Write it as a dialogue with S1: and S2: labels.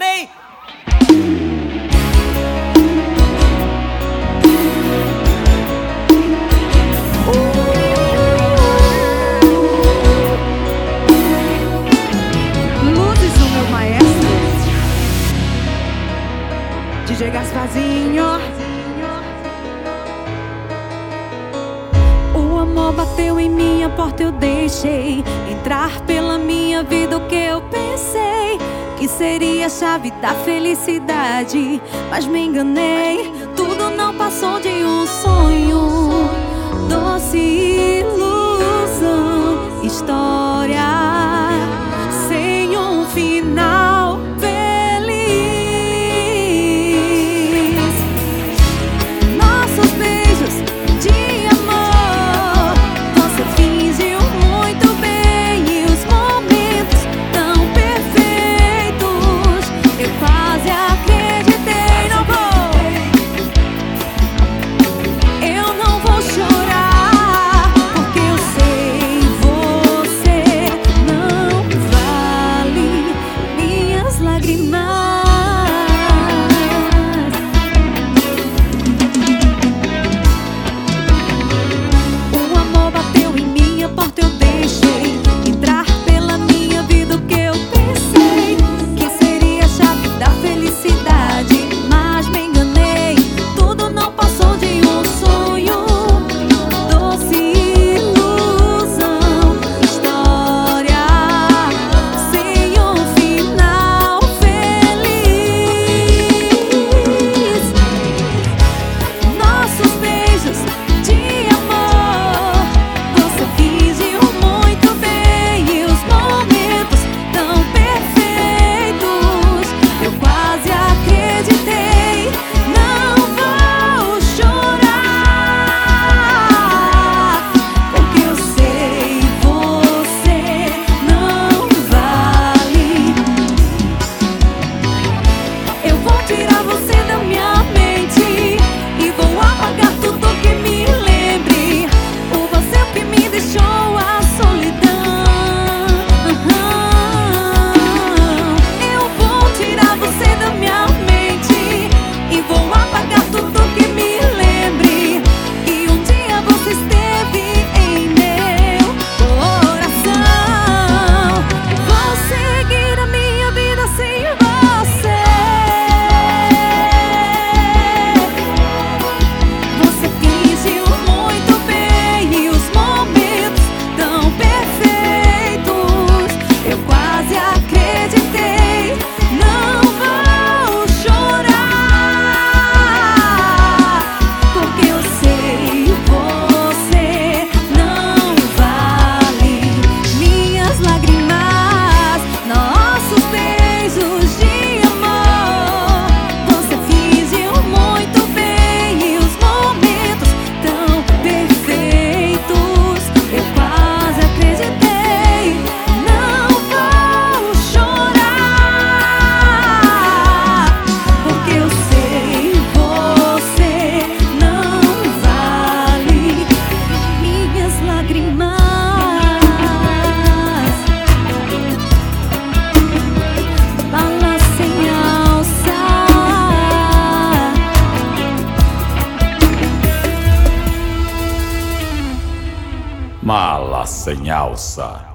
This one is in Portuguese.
S1: Hey!
S2: Luzes, o meu maestro DJ Gasparzinho. O amor bateu em minha porta, eu deixei entrar pela minha vida o que eu pensei que seria a chave da felicidade, mas me enganei. Tudo não passou de um sonho, doce ilusão, história sem um final feliz. Nossos beijos de amor, você fingiu muito bem, e os momentos tão perfeitos eu quase acreditei. Eu não vou chorar, porque eu sei você não vale minhas lágrimas. O amor bateu em minha porta, eu deixei entrar pela minha vida o que eu pensei que seria a chave da felicidade, mas me enganei. Tudo não passou de um sonho, doce ilusão, história sem um final feliz. Nossos beijos de amor, você fingiu muito bem, e os momentos tão perfeitos eu quase acreditei. Não vou chorar, porque eu sei você não vale. Eu vou tirar você da minha mente e vou apagar tudo que me lembre o você que me deixou a solidão. Eu vou tirar você da minha mente e vou apagar tudo que me lembre que um dia você esteve em meu coração. Vou seguir a minha vida sem você. Você fingiu muito bem, e os momentos tão perfeitos eu quase acreditei. Não vou chorar, porque eu sei você não vale minhas lágrimas. Nossos beijos de amor, você fingiu muito bem, e os momentos tão perfeitos eu quase acreditei. Não vou chorar, porque eu sei você não vale minhas lágrimas. Bala sem alça.
S3: Mala sem alça.